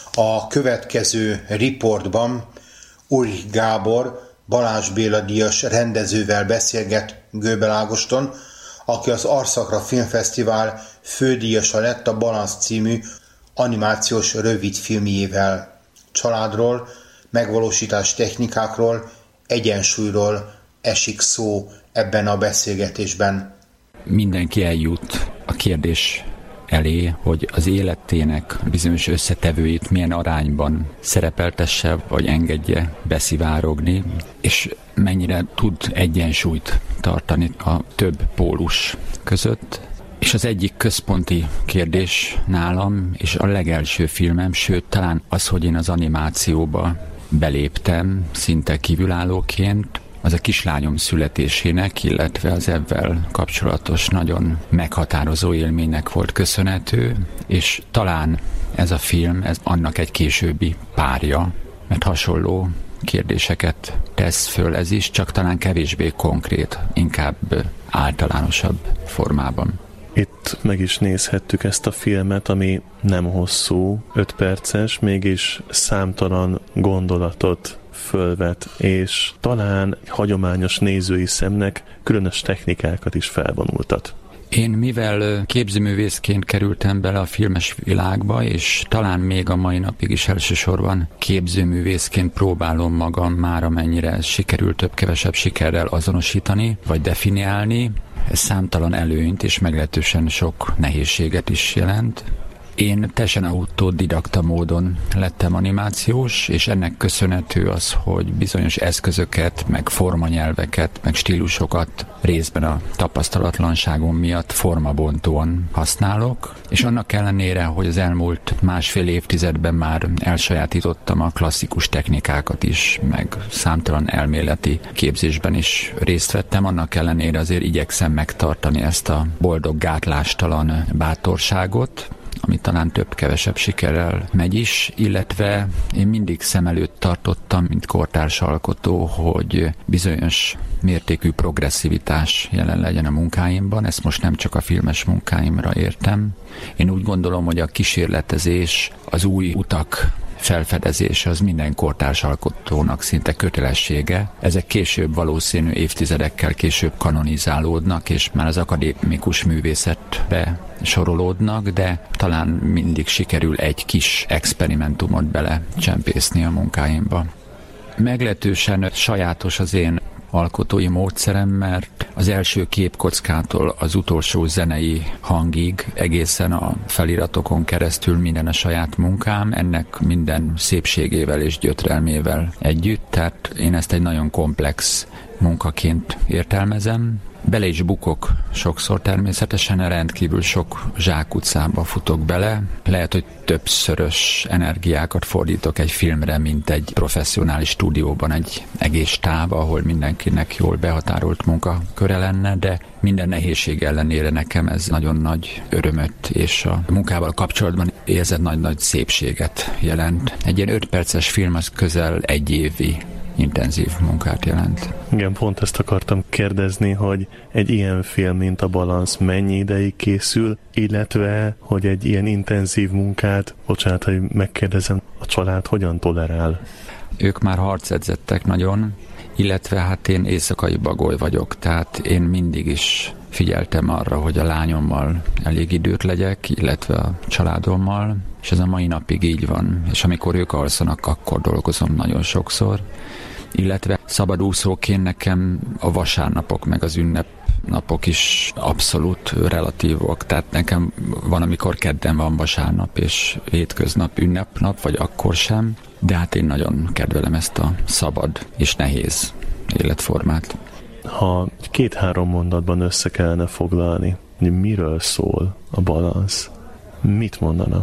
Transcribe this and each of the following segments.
A következő riportban Ulrich Gábor, Balázs Béla díjas rendezővel beszélget Göbel Ágoston, aki az Arszakra Filmfesztivál fődíjasa lett a Balansz című animációs rövidfilmjével. Családról, megvalósítás technikákról, egyensúlyról esik szó ebben a beszélgetésben. Mindenki eljut a kérdés elé, hogy az életének bizonyos összetevőit milyen arányban szerepeltesse, vagy engedje beszivárogni, és mennyire tud egyensúlyt tartani a több pólus között. És az egyik központi kérdés nálam, és a legelső filmem, sőt talán az, hogy én az animációba beléptem szinte kívülállóként, az a kislányom születésének, illetve az ebben kapcsolatos nagyon meghatározó élménynek volt köszönhető, és talán ez a film, ez annak egy későbbi párja, mert hasonló kérdéseket tesz föl ez is, csak talán kevésbé konkrét, inkább általánosabb formában. Itt meg is nézhettük ezt a filmet, ami nem hosszú, 5 perces, mégis számtalan gondolatot fölvet, és talán hagyományos nézői szemnek különös technikákat is felvonultat. Én mivel képzőművészként kerültem bele a filmes világba, és talán még a mai napig is elsősorban képzőművészként próbálom magam már amennyire ez sikerült több-kevesebb sikerrel azonosítani, vagy definiálni, ez számtalan előnyt és meglehetősen sok nehézséget is jelent. Én teljesen autodidakta módon lettem animációs, és ennek köszönhető az, hogy bizonyos eszközöket, meg formanyelveket, meg stílusokat részben a tapasztalatlanságom miatt formabontóan használok, és annak ellenére, hogy az elmúlt másfél évtizedben már elsajátítottam a klasszikus technikákat is, meg számtalan elméleti képzésben is részt vettem, annak ellenére azért igyekszem megtartani ezt a boldog gátlástalan bátorságot, ami talán több-kevesebb sikerrel megy is, illetve én mindig szem előtt tartottam, mint kortárs alkotó, hogy bizonyos mértékű progresszivitás jelen legyen a munkáimban. Ezt most nem csak a filmes munkáimra értem. Én úgy gondolom, hogy a kísérletezés, az új utak felfedezése az minden kortárs alkotónak szinte kötelessége. Ezek később valószínű évtizedekkel később kanonizálódnak, és már az akadémikus művészetbe sorolódnak, de talán mindig sikerül egy kis experimentumot belecsempészni a munkáimba. Meglehetősen sajátos az én alkotói módszerem, mert az első képkockától az utolsó zenei hangig egészen a feliratokon keresztül minden a saját munkám, ennek minden szépségével és gyötrelmével együtt, tehát én ezt egy nagyon komplex munkaként értelmezem. Bele is bukok sokszor természetesen, rendkívül sok zsákutcába futok bele. Lehet, hogy többszörös energiákat fordítok egy filmre, mint egy professzionális stúdióban egy egész stáb, ahol mindenkinek jól behatárolt munkaköre lenne, de minden nehézség ellenére nekem ez nagyon nagy örömöt és a munkával kapcsolatban érzett nagy-nagy szépséget jelent. Egy ilyen 5 perces film az közel egy évi intenzív munkát jelent. Igen, pont ezt akartam kérdezni, hogy egy ilyen film, mint a Balansz mennyi ideig készül, illetve, hogy egy ilyen intenzív munkát, bocsánat, hogy megkérdezem, a család hogyan tolerál? Ők már harcedzettek nagyon, illetve hát én éjszakai bagoly vagyok, tehát én mindig is figyeltem arra, hogy a lányommal elég időt legyek, illetve a családommal, és ez a mai napig így van, és amikor ők alszanak, akkor dolgozom nagyon sokszor, illetve szabadúszóként nekem a vasárnapok meg az ünnepnapok is abszolút relatívok, tehát nekem van, amikor kedden van vasárnap, és hétköznap ünnepnap, vagy akkor sem, de hát én nagyon kedvelem ezt a szabad és nehéz életformát. Ha 2-3 mondatban össze kellene foglalni, hogy miről szól a Balansz, mit mondana?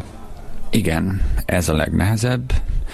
Igen, ez a legnehezebb.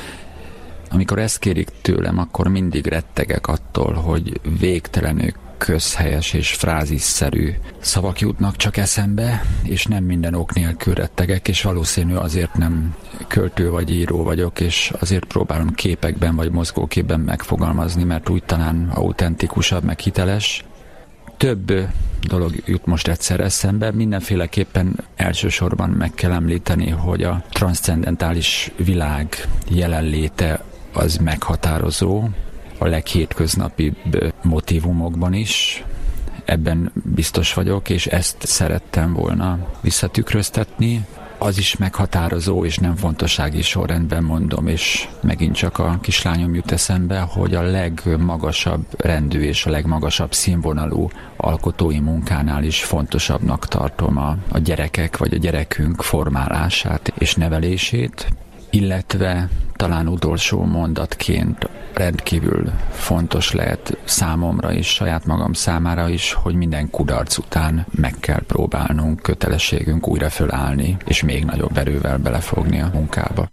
Amikor ezt kérik tőlem, akkor mindig rettegek attól, hogy végtelenül közhelyes és frázisszerű szavak jutnak csak eszembe, és nem minden ok nélkül rettegek, és valószínű azért nem költő vagy író vagyok, és azért próbálom képekben vagy mozgóképben megfogalmazni, mert úgy talán autentikusabb, meg hiteles. Több dolog jut most egyszer eszembe. Mindenféleképpen elsősorban meg kell említeni, hogy a transzcendentális világ jelenléte az meghatározó, a leghétköznapibb motívumokban is. Ebben biztos vagyok, és ezt szerettem volna visszatükröztetni. Az is meghatározó, és nem fontossági sorrendben mondom, és megint csak a kislányom jut eszembe, hogy a legmagasabb rendű és a legmagasabb színvonalú alkotói munkánál is fontosabbnak tartom a gyerekek vagy a gyerekünk formálását és nevelését, illetve talán utolsó mondatként rendkívül fontos lehet számomra és saját magam számára is, hogy minden kudarc után meg kell próbálnunk, kötelességünk újra fölállni, és még nagyobb erővel belefogni a munkába.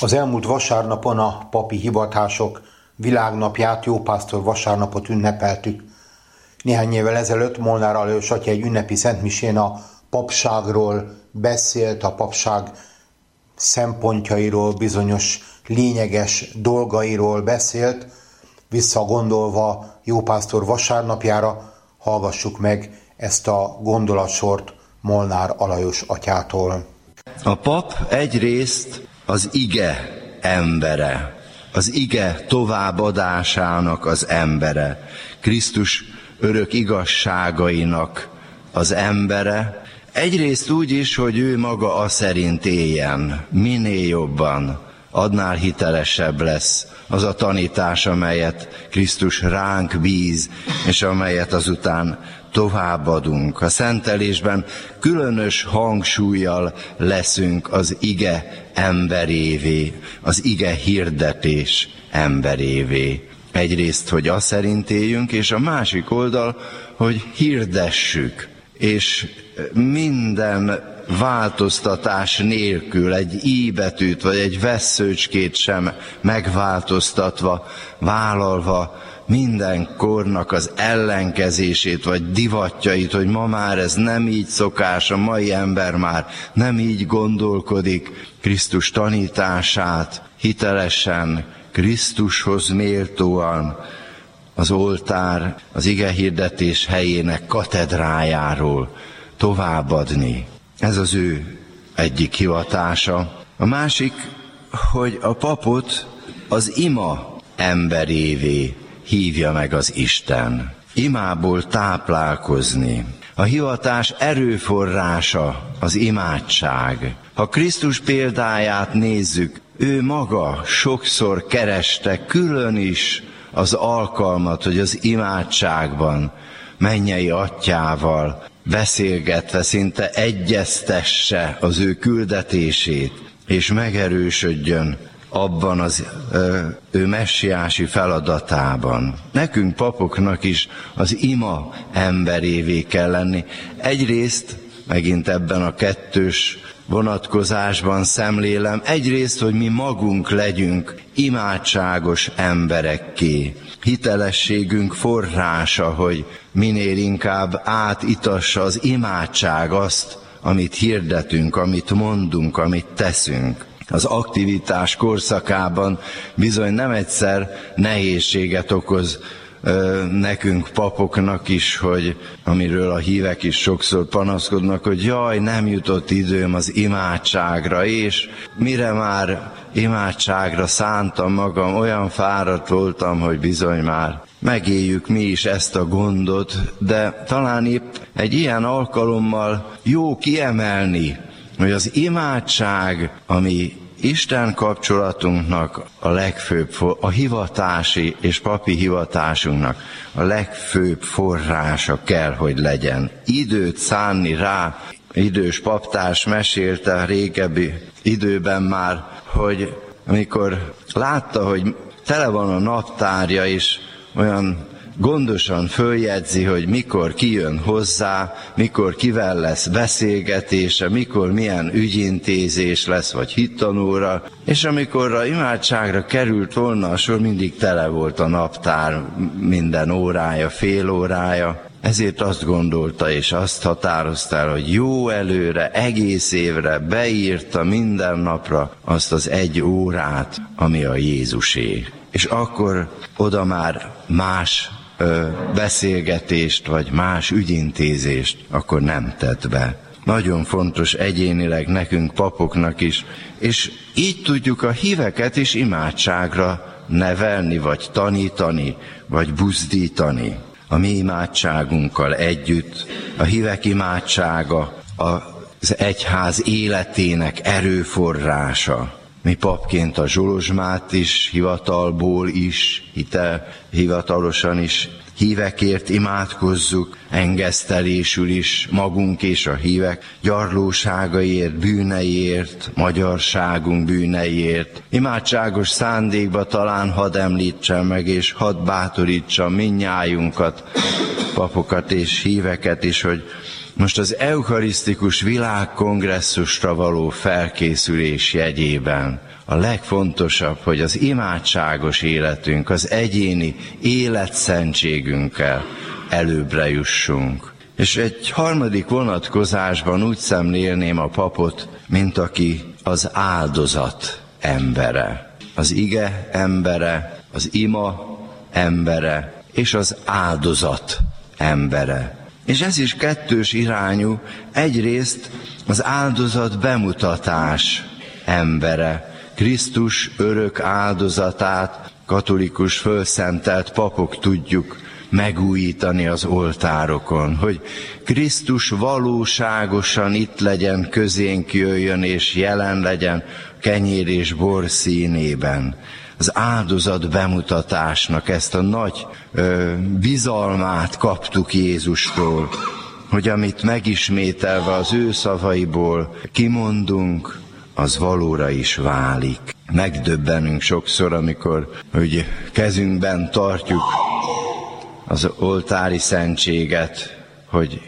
Az elmúlt vasárnapon a papi hivatások világnapját, Jópásztor vasárnapot ünnepeltük. Néhány évvel ezelőtt Molnár Alajos atya egy ünnepi szentmisén a papságról beszélt, a papság szempontjairól, bizonyos lényeges dolgairól beszélt. Visszagondolva Jópásztor vasárnapjára, hallgassuk meg ezt a gondolatsort Molnár Alajos atyától. A pap egyrészt az ige embere, az ige továbbadásának az embere, Krisztus örök igazságainak az embere. Egyrészt úgy is, hogy ő maga aszerint éljen, minél jobban, annál hitelesebb lesz az a tanítás, amelyet Krisztus ránk bíz, és amelyet azután továbbadunk. A szentelésben különös hangsúllyal leszünk az ige emberévé, az ige hirdetés emberévé. Egyrészt, hogy azt szerint éljünk, és a másik oldal, hogy hirdessük, és minden változtatás nélkül, egy i betűt vagy egy vesszőcskét sem megváltoztatva, vállalva minden kornak az ellenkezését vagy divatjait, hogy ma már ez nem így szokás, a mai ember már nem így gondolkodik, Krisztus tanítását hitelesen, Krisztushoz méltóan az oltár, az igehirdetés helyének katedrájáról továbbadni. Ez az ő egyik hivatása. A másik, hogy a papot az ima emberévé hívja meg az Isten. Imából táplálkozni. A hivatás erőforrása az imádság. Ha Krisztus példáját nézzük, ő maga sokszor kereste külön is az alkalmat, hogy az imádságban mennyei atyával beszélgetve szinte egyeztesse az ő küldetését, és megerősödjön abban az ő messiási feladatában. Nekünk papoknak is az ima emberévé kell lenni. Egyrészt, megint ebben a kettős vonatkozásban szemlélem, egyrészt, hogy mi magunk legyünk imádságos emberekké. Hitelességünk forrása, hogy minél inkább átitassa az imádság azt, amit hirdetünk, amit mondunk, amit teszünk. Az aktivitás korszakában bizony nem egyszer nehézséget okoz nekünk papoknak is, hogy amiről a hívek is sokszor panaszkodnak, hogy jaj, nem jutott időm az imádságra, és mire már imádságra szántam magam, olyan fáradt voltam, hogy bizony már megéljük mi is ezt a gondot, de talán épp egy ilyen alkalommal jó kiemelni, hogy az imádság, ami Isten kapcsolatunknak a legfőbb, a hivatási és papi hivatásunknak a legfőbb forrása kell, hogy legyen. Időt szánni rá, idős paptárs mesélte a régebbi időben már, hogy amikor látta, hogy tele van a naptárja, és olyan gondosan följegyzi, hogy mikor kijön hozzá, mikor kivel lesz beszélgetése, mikor milyen ügyintézés lesz, vagy hittanóra, és amikor a imádságra került volna a sor, mindig tele volt a naptár, minden órája, fél órája. Ezért azt gondolta és azt határozta el, hogy jó előre, egész évre beírta minden napra azt az 1 órát, ami a Jézusé. És akkor oda már más beszélgetést, vagy más ügyintézést akkor nem tett be. Nagyon fontos egyénileg nekünk papoknak is, és így tudjuk a híveket is imádságra nevelni, vagy tanítani, vagy buzdítani. A mi imádságunkkal együtt a hívek imádsága az egyház életének erőforrása. Mi papként a Zsolozsmát is, hivatalból is, hivatalosan is hívekért imádkozzuk, engesztelésül is magunk és a hívek gyarlóságaiért, bűneiért, magyarságunk bűneiért. Imádságos szándékba talán hadd említsem meg, és hadd bátorítsam mindnyájunkat, papokat és híveket is, hogy Most az eucharisztikus világkongresszusra való felkészülés jegyében a legfontosabb, hogy az imádságos életünk, az egyéni életszentségünkkel előbbre jussunk. És egy harmadik vonatkozásban úgy szemlélném a papot, mint aki az áldozat embere. Az ige embere, az ima embere és az áldozat embere. És ez is kettős irányú, egyrészt az áldozat bemutatás embere, Krisztus örök áldozatát katolikus fölszentelt papok tudjuk megújítani az oltárokon, hogy Krisztus valóságosan itt legyen, közénk jöjjön és jelen legyen kenyér és bor színében. Az áldozat bemutatásnak ezt a nagy bizalmát kaptuk Jézustól, hogy amit megismételve az ő szavaiból kimondunk, az valóra is válik. Megdöbbenünk sokszor, amikor hogy kezünkben tartjuk az oltári szentséget, hogy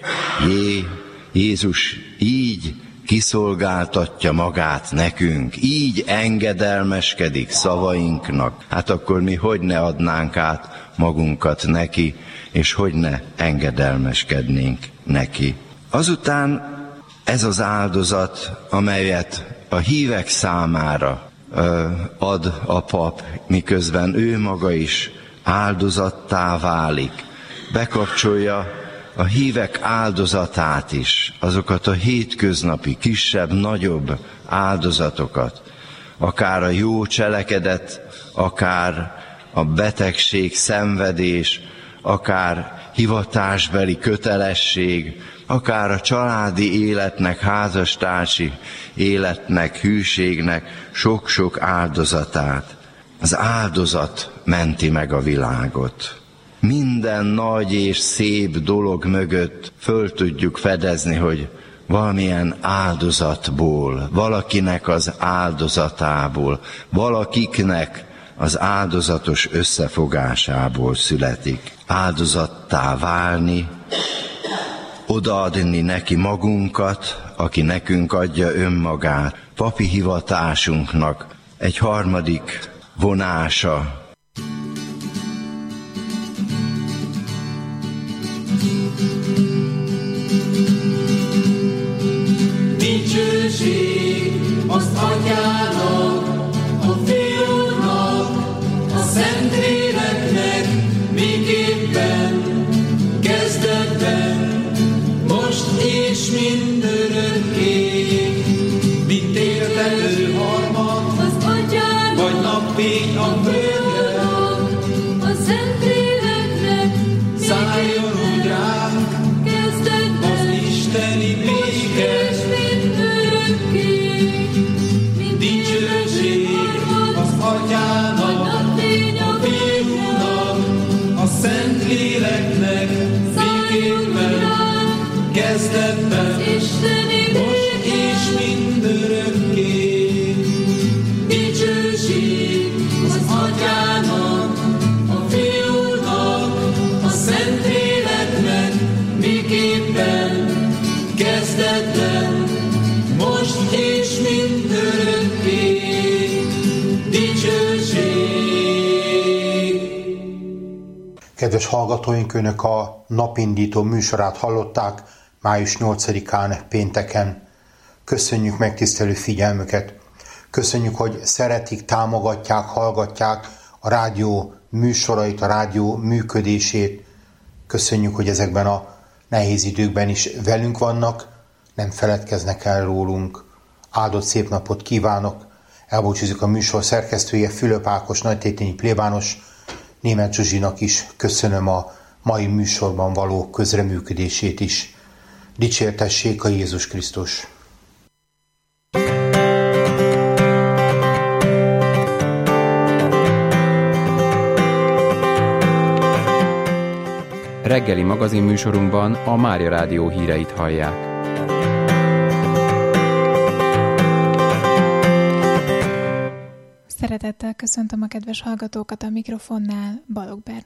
Jézus így kiszolgáltatja magát nekünk, így engedelmeskedik szavainknak, hát akkor mi hogy ne adnánk át magunkat neki, és hogy ne engedelmeskednénk neki. Azután ez az áldozat, amelyet a hívek számára ad a pap, miközben ő maga is áldozattá válik, bekapcsolja a hívek áldozatát is, azokat a hétköznapi, kisebb, nagyobb áldozatokat, akár a jó cselekedet, akár a betegség, szenvedés, akár hivatásbeli kötelesség, akár a családi életnek, házastársi életnek, hűségnek sok-sok áldozatát. Az áldozat menti meg a világot. Minden nagy és szép dolog mögött föl tudjuk fedezni, hogy valamilyen áldozatból, valakinek az áldozatából, valakiknek az áldozatos összefogásából születik. Áldozattá válni, odaadni neki magunkat, aki nekünk adja önmagát. Papi hivatásunknak egy harmadik vonása. Dicsőség az Atyának, a Fiúnak, a Szentléleknek, miképpen kezdetben, most és mindörökké, mint értelő harmad, az Atyának, vagy napfény a földre, a Szentléleknek, szálljon úgy ránk, kezdetben, az isteni béke. Szentléleknek, béképpen, kezdetben, most és mindörökké. Dicsőség az Atyának, a Fiúnak, a Szentléleknek, béképpen, kezdetben, most és mindörökké. Dicsőség. Kedves hallgatóink, Önök a napindító műsorát hallották május 8-án pénteken. Köszönjük megtisztelő figyelmüket. Köszönjük, hogy szeretik, támogatják, hallgatják a rádió műsorait, a rádió működését. Köszönjük, hogy ezekben a nehéz időkben is velünk vannak, nem feledkeznek el rólunk. Áldott szép napot kívánok. Elbúcsúzik a műsor szerkesztője, Fülöp Ákos, nagytétényi plébános. Németh Zsuzsinak is köszönöm a mai műsorban való közreműködését is. Dicsértessék a Jézus Krisztus! Reggeli magazinműsorunkban a Mária Rádió híreit hallják. Szeretettel köszöntöm a kedves hallgatókat, a mikrofonnál Balogh Bernadett.